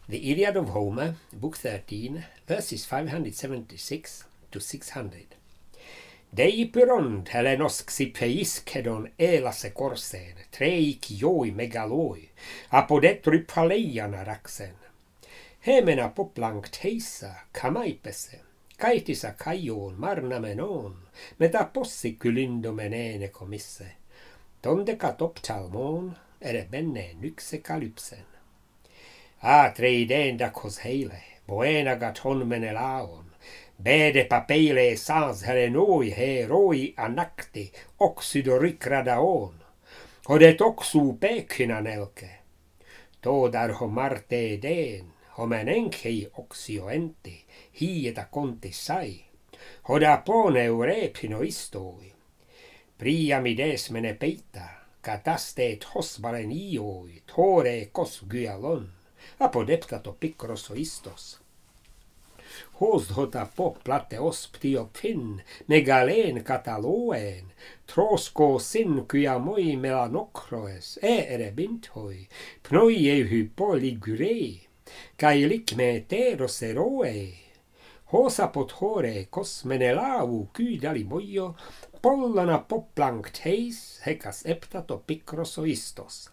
The Iliad of Homer, Book 13, verses 576 to 600. Dei pyrond Helenosxi peiskedon elase korsen, treik joi megaloi, apodetri paleian araxen. Hemena poplank teisa, kamaipese, kaitisa kaion marnamenon, meta possi kylindomenene komisse, tonde katoptalmon, ere benne nyxe kalypsen. Atreiden dakos heile, boena gaton menelaon, bede papeile sans helenoi heroi anakti, oxydorikradaon, hodet oxu pekinanelke, todar homarte den, homenenkei oxioenti, hieta konti sai, hoda pone eurepino istoi, priamides mene peita, katasteet hosbalen ioi, tore kos gyalon, apodeptato pikroso istos. Hos hota pop plate osptio fin, megalen kataloen, trosko sin kyamoi melanokroes, ere bintoi, pnoie hypoligurei, kai likme teros eroe. Hos apotore kos menelau kydali moio, pollana poplank teis, hekas eptato pikroso istos.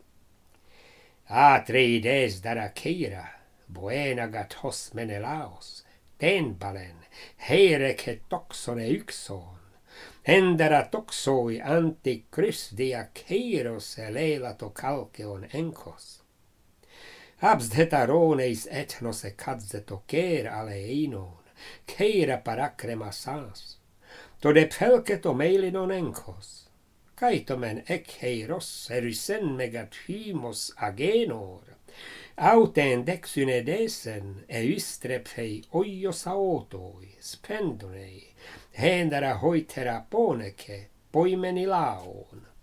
Atreides darakeira, boena gatos menelaos, tenpalen, heireke toksone ykson, endera toksoi antikrisdia keiros eleilato kalkeon enkos. Absdetaroneis ethnose kadzeto ker aleinon, keira parakrema saas, tode pelketo meilinon enkos. Kaitomen ekheiros erysen megathymos agenor, auten dexynedesen eistrepei oios aotoi, spendonei, hendera hoitera poneke, poimenilaon.